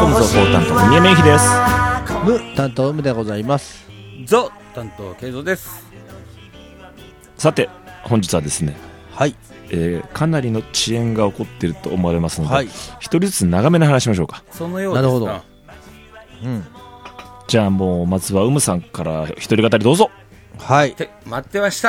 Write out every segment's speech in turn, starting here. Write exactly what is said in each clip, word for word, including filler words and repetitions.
コム続行担当三重めいひです。 ム担当ムでございます。 ゾ担当慶三です。 さて本日はですね、 はい、 えー、かなりの遅延が起こっていると思われますので、はい、一人ずつ長めの話しましょうか。 そのようですな。 なるほど、うん、 じゃあもうまずはうむさんから一人語りどうぞ。 はい、 待ってました。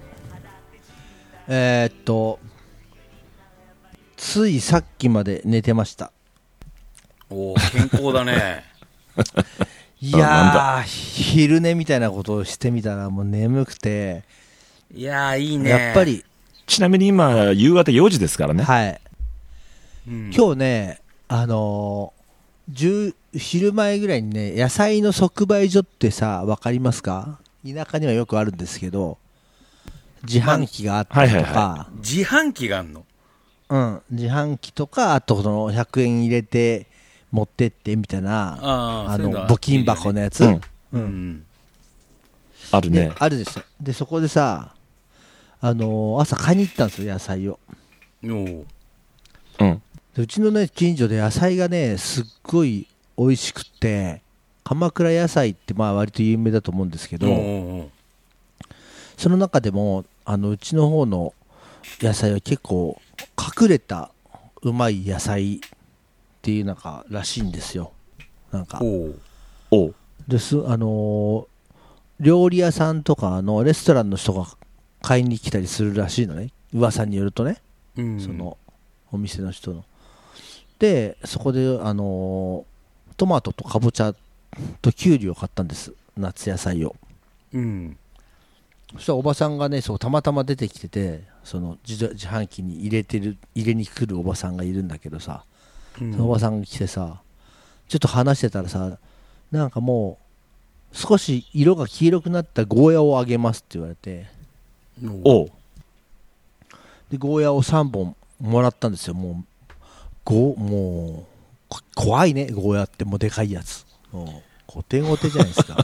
えー、っとついさっきまで寝てました。 おー、健康だねいやー、昼寝みたいなことをしてみたらもう眠くて、 いやーいいね。 やっぱりちなみに今夕方よじですからね。 はい、 うん、 今日ね、あのー、昼前ぐらいにね、野菜の即売所ってさ、分かりますか？田舎にはよくあるんですけど、自販機があったりとか、はいはいはい、 自販機があんの？ うん、自販機とか、あとそのひゃくえん入れて持ってってみたいな、 ああの募金箱のやつ、 うんうん、 あるね。 あるですよ。でそこでさ、あのー、朝買いに行ったんですよ、野菜を。 おー、 うん、でうちのね近所で野菜がねすっごい美味しくて、鎌倉野菜ってまあ割と有名だと思うんですけど、その中でもあのうちの方の野菜は結構隠れたうまい野菜っていうなんからしいんですよ。なんかおですあのー、料理屋さんとかのレストランの人が買いに来たりするらしいのね、噂によるとね、うん、そのお店の人ので、そこであのー、トマトとかぼちゃときゅうりを買ったんです、夏野菜を。 うん、 そしたらおばさんがね、そうたまたま出てきてて、その 自, 自販機に入れてる入れに来るおばさんがいるんだけどさ、うん、そのおばさんが来てさ、ちょっと話してたらさ、なんかもう少し色が黄色くなったゴーヤをあげますって言われて、 おうでゴーヤをさんぼんもらったんですよ。もうゴもう怖いね、ゴーヤってもうでかいやつ、もうゴテゴテじゃないですか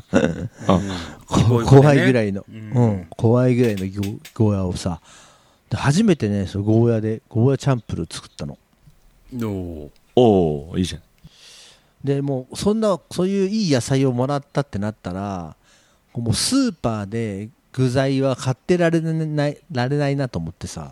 怖いぐらいの、うんうん、怖いぐらいのゴーヤをさ、で初めてね、そのゴーヤでゴーヤチャンプルー作ったの。 おお、いいじゃん。 でもうそんなそういういい野菜をもらったってなったら、もうスーパーで具材は買ってられないられないなと思ってさ、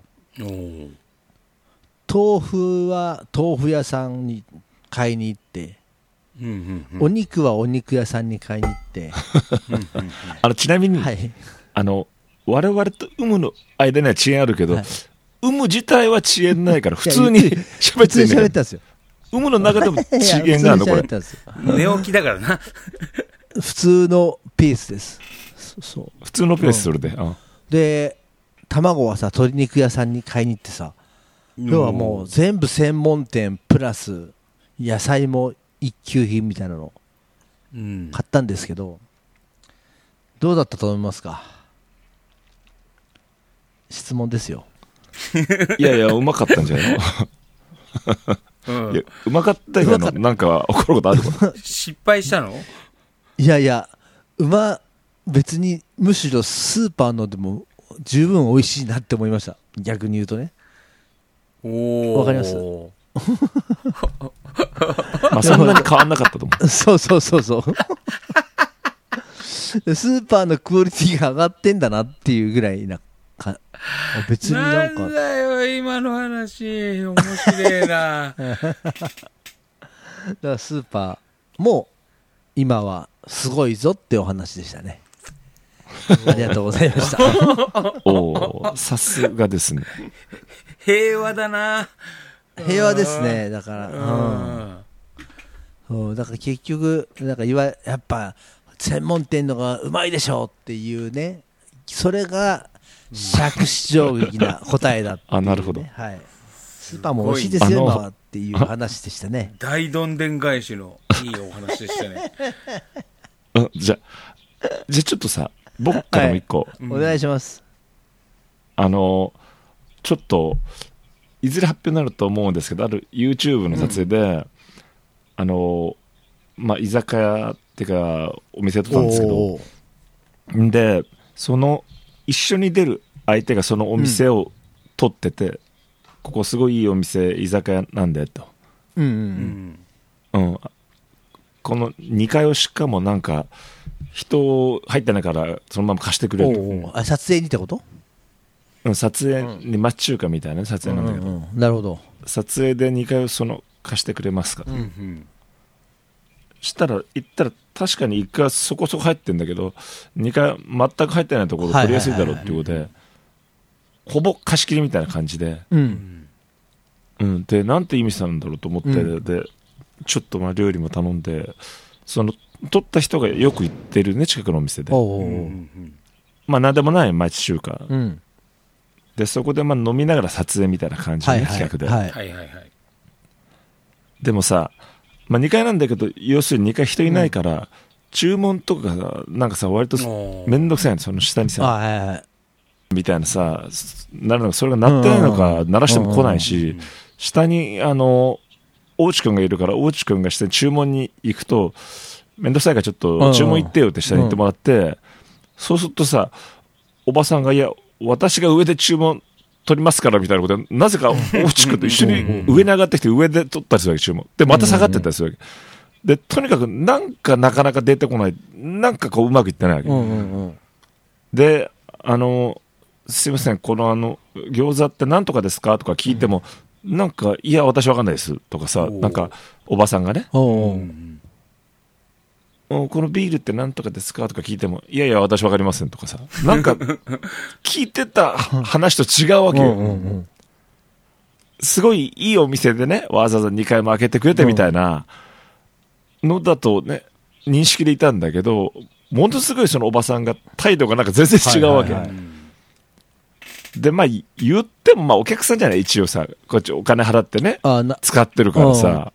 豆腐は豆腐屋さんに買いに行って、うんうんうん、お肉はお肉屋さんに買いに行ってあのちなみに、 はい、 あの我々と有無の間には遅延あるけど、はい、有無自体は遅延ないから普通に喋ってるんだけど、有無の中でも遅延があるのこれ。 寝起きだからな普通のペースです。そう普通のペース、それで、 うん、で卵はさ、鶏肉屋さんに買いに行ってさ、要はもう全部専門店プラス野菜も一級品みたいなの買ったんですけど、どうだったと思いますか？質問ですよ。 いやいや、うまかったんじゃないの、うん、いやうまかったよ。なんか起こることあるの失敗したの？ いやいや、うま別にむしろスーパーのでも十分美味しいなって思いました、逆に言うとね。わかりますまあそんなに変わんなかったと思うそうそうそうそうスーパーのクオリティが上がってんだなっていうぐらいなか、別になんかなんだよ今の話面白いなだからスーパーも今はすごいぞってお話でしたね。ありがとうございましたおー、さすがですね。 平和だな。 平和ですね。だから、うんそうだから結局なんかいわやっぱ専門店のがうまいでしょうっていうね、それが杓子定規な答えだっていう、ね、 あ、なるほど、 はい、スーパーも美味しいですよ今はっていう話でしたね。 大どんでん返しのいいお話でしたねうん、じゃじゃちょっとさ、僕からも一個、 はい、お願いします。 あのちょっといずれ発表になると思うんですけど、ある YouTube の撮影で、うん、あのまあ居酒屋っていうかお店やってたんですけど、でその一緒に出る相手がそのお店を取ってて、うん、ここすごいいいお店居酒屋なんでと、 うんうんうん、このにかいをしかもなんか人入ってないからそのまま貸してくれると。 おうおうあ撮影にってこと？ うん、撮影に町中華みたいな、ね、撮影なんだけど、 うんうん、なるほど。 撮影でにかいをその貸してくれますか、うんうん、したら行ったら確かにいっかいはそこそこ入ってるんだけどにかい全く入ってないところ取りやすいだろうっていうことで、ほぼ貸し切りみたいな感じで、うんうん、でなんて意味したんだろうと思って、うん、でちょっとまあ料理も頼んで、その取った人がよく行ってるね近くのお店で、おうおう、うん、まあ何でもない町中華、うん、でそこでまあ飲みながら撮影みたいな感じの、ね、はいはい、企画で、はいはいはい、でもさ、まあ、にかいなんだけど要するににかい人いないから、うん、注文とかがなんかさ割とめんどくさいの、その下にさ、はいはい、みたいなさなるのか、それが鳴ってないのか鳴らしても来ないし、下にあの大内くんがいるから大内くんが下に注文に行くとめんどくさいからちょっと注文行ってよって下に行ってもらって、うんうん、そうするとさおばさんがいや私が上で注文取りますからみたいなことでなぜか大内くんと一緒に上に上がってきて上で取ったりするわけ、注文でまた下がってったりするわけで、とにかくなんかなかなか出てこない、なんかこううまくいってないわけ、うんうんうん、であのすいませんこのあの餃子って何とかですかとか聞いても、うん、なんかいや私わかんないですとかさ、なんかおばさんがね、おこのビールって何とかですかとか聞いてもいやいや私わかりませんとかさ、なんか聞いてた話と違うわけよ、うんうんうん、すごいいいお店でねわざわざにかいも開けてくれてみたいなのだとね認識でいたんだけど、ものすごいそのおばさんが態度がなんか全然違うわけ、はいはいはい、でまあ言ってもまあお客さんじゃない一応さ、こっちお金払ってね使ってるからさ、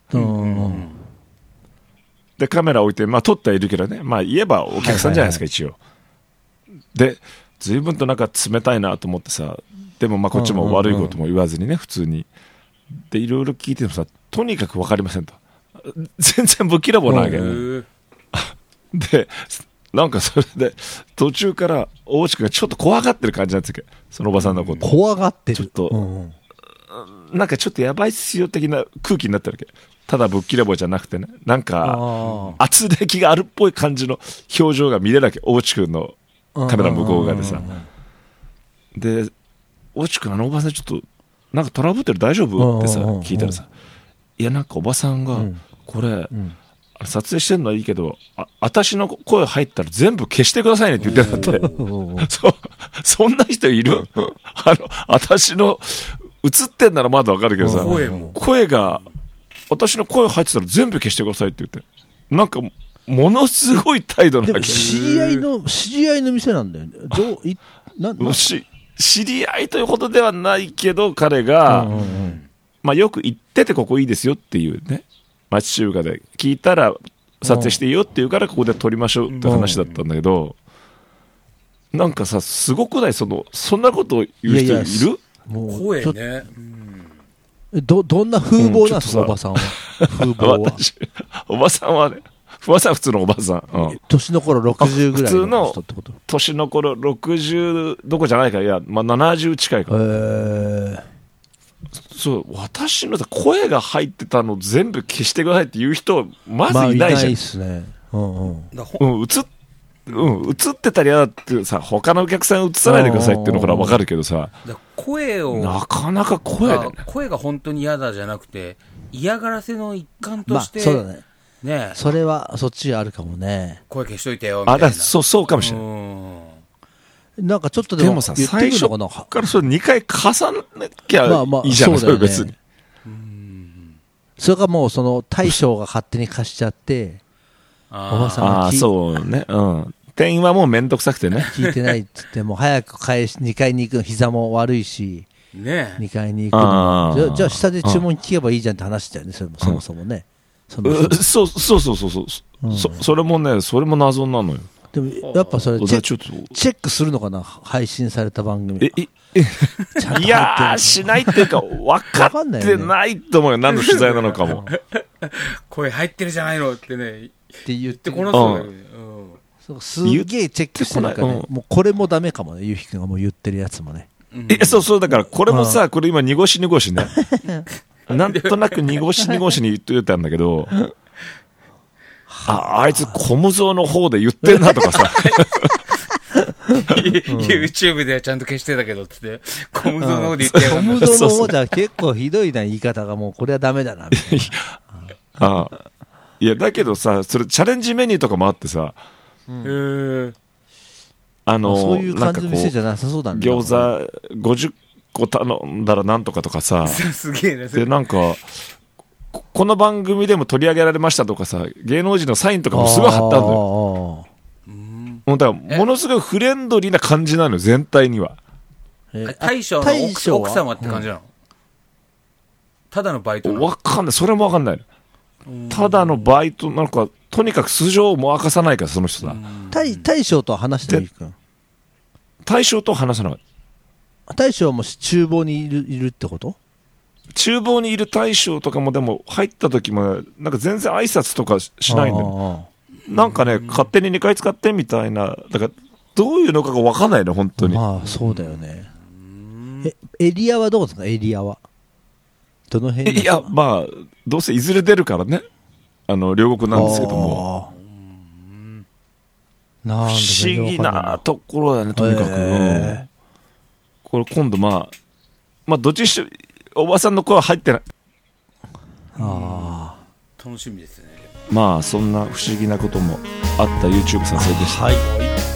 でカメラ置いてまあ撮ってはいるけどね、まあ言えばお客さんじゃないですか、はいはいはい、一応で随分となんか冷たいなと思ってさ、でもまあこっちも悪いことも言わずにね普通にでいろいろ聞いてもさ、とにかく分かりませんと、全然不気らぼなわけで、なんかそれで途中から大内くんがちょっと怖がってる感じなんですけど、そのおばさんのこと怖がってる、 ちょっと、うんうん、なんかちょっとやばいっすよ的な空気になってるわけ、ただぶっきらぼうじゃなくてね、なんか圧力があるっぽい感じの表情が見れるわけ、大内くんのカメラ向こう側でさ、で大内くんあのおばさんちょっとなんかトラブってる大丈夫ってさ聞いたらさ、いやなんかおばさんが、うんこれ、うん、撮影してるのはいいけどあ私の声入ったら全部消してくださいねって言ってたってそ, そんな人いるあの私の映ってんならまだわかるけどさ、声が私の声入ってたら全部消してくださいって言って、なんかものすごい態度なわけ。でも知り合いの知り合いの店なんだよね。どういななし知り合いということではないけど彼が、うんうんうんまあ、よく行っててここいいですよっていうね、町中華で聞いたら撮影していいよって言うからここで撮りましょうって話だったんだけど、なんかさすごくない、そのそんなことを言う人いる？いやいやもう声ね、 うん、ど, どんな風貌なんですか、うん、おばさんは風貌は私おばさんはね、おばさんは普通のおばさん、うん、 年の頃ろくじゅうぐらいの人ってこと？ 年の頃ろくじゅうどこじゃないから、いや、まあ、ななじゅう近いから、へー、そう私の声が入ってたの全部消してくださいって言う人まずいないじゃん、まあ、いないっすね、うんうんうん、映, うん、映ってたり嫌だってさ、他のお客さん映さないでくださいっていうのから分かるけどさ、 だ声をなかなか声だ、ね、 声が本当に嫌だじゃなくて嫌がらせの一環として、 まあ、そうだね、ね、それはそっちあるかもね、 声消しといてよみたいな、 あだそうそうかもしれない、うん、 なんかちょっとでも、でもさ最初からそれにかい重ねきゃいいじゃん、まあまあ、そ, ね、それ別に、うん、 それがもうその大将が勝手に貸しちゃっておばさんがあそうね、うん、店員はもうめんどくさくてね聞いてないっつってもう早く返しにかいに行くの膝も悪いし、ね、にかいに行くのじ ゃ, じゃあ下で注文聞けばいいじゃんって話だよね、それもそもそもね、 うん、そ, そうそうそうそうそう、うん、そ, それもねそれも謎なのよ。 でもやっぱそれチェチェックするのかな、配信された番組。 ええいやーしないっていうか分かってないと思うよ、何の取材なのかも声入ってるじゃないのってねって言ってこの人だよね、 うん、すげえチェックしてるからね、もうこれもダメかもね、ゆうひくんがもう言ってるやつもね、 うん、えそうそうだからこれもさ、これ今濁し濁しねなんとなく濁し濁しに言ってたんだけどああいつコムゾーの方で言ってんなとかさ YouTube ではちゃんと消してたけどつってコムゾの方で言ってやがコるムゾの方では結構ひどいな言い方がもうこれはダメだなみたいなああいやだけどさそれチャレンジメニューとかもあってさ、 へーあのそういう感じの店じゃなんかなさそうだねこう餃子ごじゅっこ頼んだらなんとかとかさすげえなそれでなんかここの番組でも取り上げられましたとかさ芸能人のサインとかもすごい貼ってあるのよ。もうだからものすごいフレンドリーな感じなのよ全体には。 えー大将の奥大将は奥様って感じなの、ただのバイトなのわかんないそれもわかんないのただのバイトなんかとにかく素性も明かさないからその人さ大大将とは話してもいいか大将と話さない大将はもう厨房にいるいるってこと厨房にいる大将とかもでも入った時もなんか全然挨拶とかしないのよなんかね勝手ににかい使ってみたいなだからどういうのかが分かんないの本当にまあそうだよねえエリアはどうですかエリアはどの辺ですかいやまあどうせいずれ出るからねあの両国なんですけどもあーなんだ不思議なところだねとにかく、 へーこれ今度まあまあどっちにしろおばさんの声は入ってないあ楽しみですね。 まあそんな不思議なこともあった YouTube 撮影でした、 はい